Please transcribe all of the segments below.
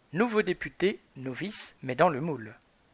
Nouveau député, novice, mais dans le moule.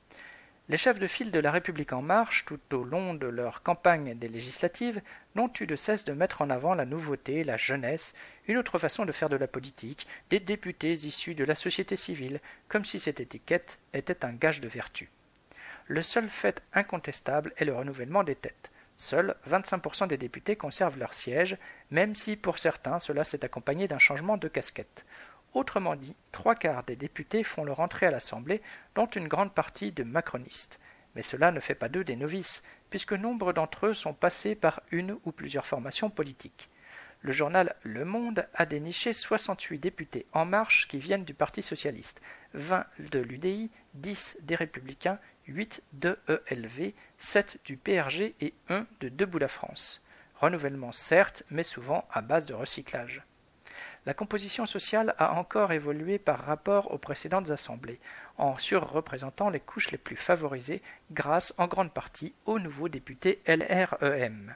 Les chefs de file de La République En Marche, tout au long de leur campagne des législatives, n'ont eu de cesse de mettre en avant la nouveauté, la jeunesse, une autre façon de faire de la politique, des députés issus de la société civile, comme si cette étiquette était un gage de vertu. Le seul fait incontestable est le renouvellement des têtes. Seuls 25% des députés conservent leur siège, même si pour certains cela s'est accompagné d'un changement de casquette. Autrement dit, 3/4 des députés font leur entrée à l'Assemblée, dont une grande partie de macronistes. Mais cela ne fait pas d'eux des novices, puisque nombre d'entre eux sont passés par une ou plusieurs formations politiques. Le journal Le Monde a déniché 68 députés En Marche qui viennent du Parti socialiste, 20 de l'UDI, 10 des Républicains, 8 de ELV, 7 du PRG et 1 de Debout la France. Renouvellement certes, mais souvent à base de recyclage. La composition sociale a encore évolué par rapport aux précédentes assemblées, en surreprésentant les couches les plus favorisées grâce en grande partie aux nouveaux députés LREM.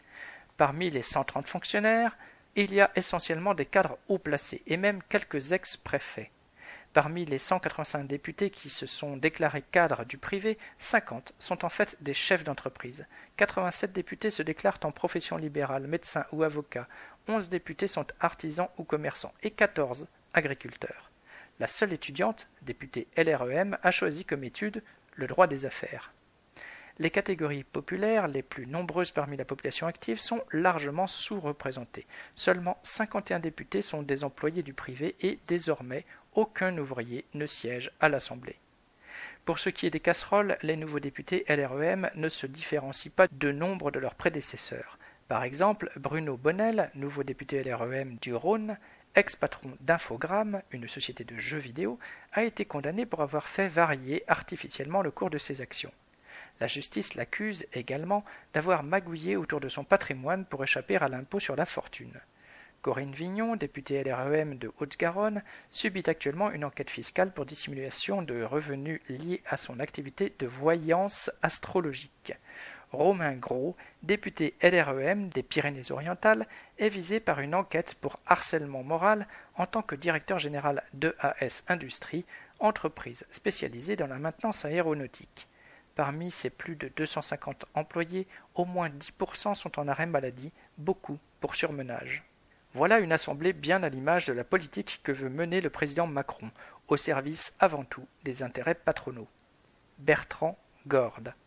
Parmi les 130 fonctionnaires, il y a essentiellement des cadres haut placés et même quelques ex-préfets. Parmi les 185 députés qui se sont déclarés cadres du privé, 50 sont en fait des chefs d'entreprise. 87 députés se déclarent en profession libérale, médecins ou avocats. 11 députés sont artisans ou commerçants et 14 agriculteurs. La seule étudiante, députée LREM, a choisi comme étude le droit des affaires. Les catégories populaires, les plus nombreuses parmi la population active, sont largement sous-représentées. Seulement 51 députés sont des employés du privé et, désormais, aucun ouvrier ne siège à l'Assemblée. Pour ce qui est des casseroles, les nouveaux députés LREM ne se différencient pas de nombre de leurs prédécesseurs. Par exemple, Bruno Bonnel, nouveau député LREM du Rhône, ex-patron d'Infogrames, une société de jeux vidéo, a été condamné pour avoir fait varier artificiellement le cours de ses actions. La justice l'accuse également d'avoir magouillé autour de son patrimoine pour échapper à l'impôt sur la fortune. Corinne Vignon, députée LREM de Haute-Garonne, subit actuellement une enquête fiscale pour dissimulation de revenus liés à son activité de voyance astrologique. Romain Gros, député LREM des Pyrénées-Orientales, est visé par une enquête pour harcèlement moral en tant que directeur général d'EAS Industrie, entreprise spécialisée dans la maintenance aéronautique. Parmi ses plus de 250 employés, au moins 10% sont en arrêt maladie, beaucoup pour surmenage. Voilà une assemblée bien à l'image de la politique que veut mener le président Macron, au service avant tout des intérêts patronaux. Bertrand Gorde.